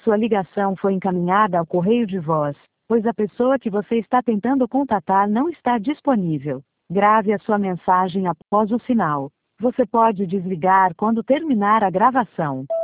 Sua ligação foi encaminhada ao correio de voz, pois a pessoa que você está tentando contatar não está disponível. Grave a sua mensagem após o sinal. Você pode desligar quando terminar a gravação.